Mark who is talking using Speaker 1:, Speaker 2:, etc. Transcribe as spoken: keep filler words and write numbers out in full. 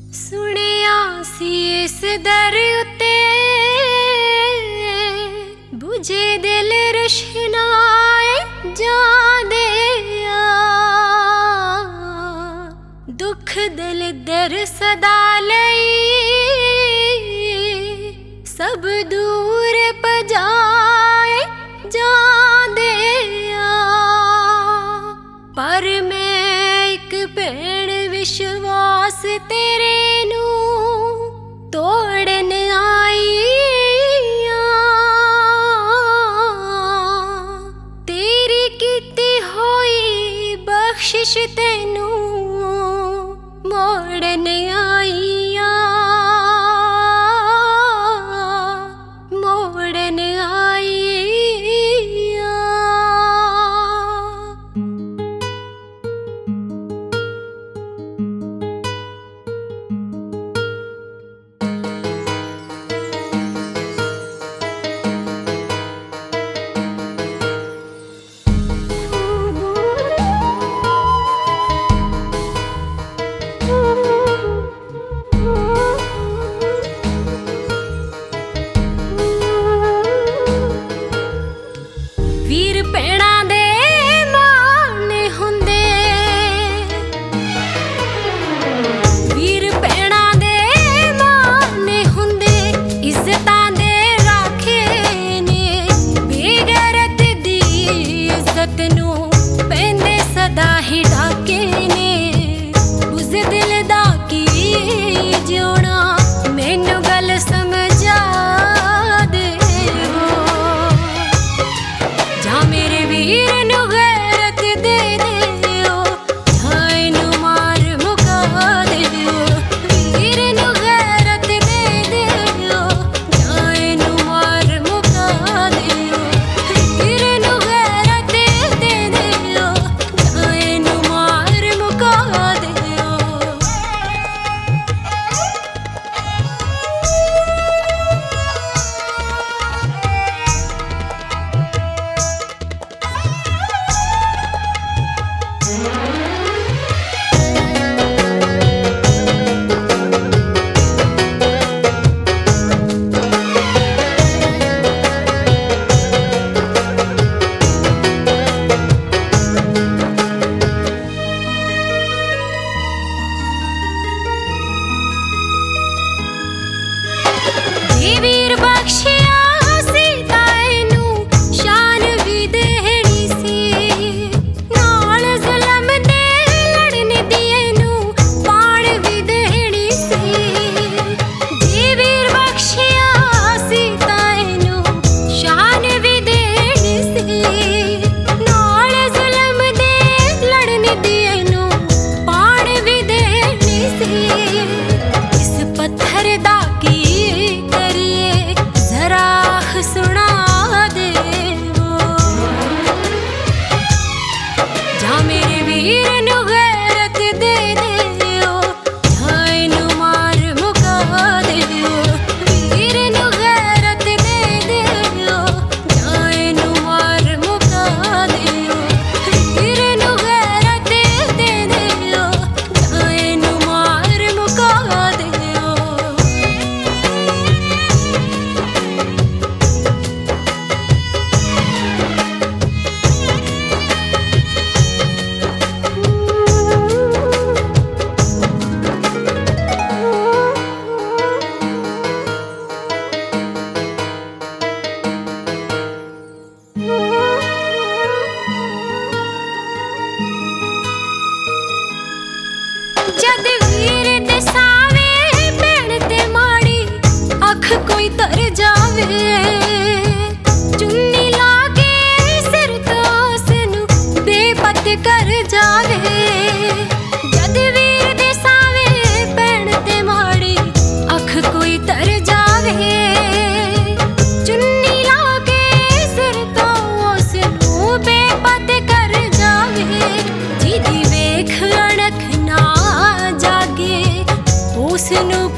Speaker 1: सुनिया सी इस दर उते बुझे दिल रशनाए जादे दुख दिल दर सदा लई सब दूर पजाए जादे पर मैं एक भैन विश्वास तेरे नू तोड़न आई तेरी कीती होई बख्शिश तेनू मोड़न आई मोड़न आई वीर भैणा दे मान हुंदे वीर भैणा दे मान हुंदे इज्जतां दे राखे ने बेगैरत दी इज्जत नू पैंदे सदा ही डाके ने उस दिल दा की जिउणा मैनू गल समझा दे मेरे वीर नू गैरत दे दियो जाए नू मार मुका दियो वीर नू गैरत दे दियो जाए नू मार मुका दियो वीर नू गैरत दे दियो जाए नू मार मुका दियो वीर बख्शिया सीता नू शान भी देनी सी नाल जुल्म दे लड़न दिए नू पाण भी देनी सी जी वीर बख्शिया सीता नू शान भी देनी सी नाल जुल्म दे लड़न दिए नू पाण भी देनी सी इस पत्थर दा की सुना दे वो जा मेरे वीर नू गैरत दे दियो जाए नू मार मुका दियो वीर नू गैरत दे दियो जाए नू मार मुका दियो वीर नू गैरत दे दियो जाए नू मार मुका दियो जद वीर दे सावे भैण ते माड़ी अख कोई तर जावे चुन्नी लागे सिर तो उसनू बेपत कर जावे जद वीर दे सावे भैण ते माड़ी अख कोई तर जावे चुन्नी लागे सिर तो उसनू बेपत कर जावे जिदी वेख अणख ना जागे उसनू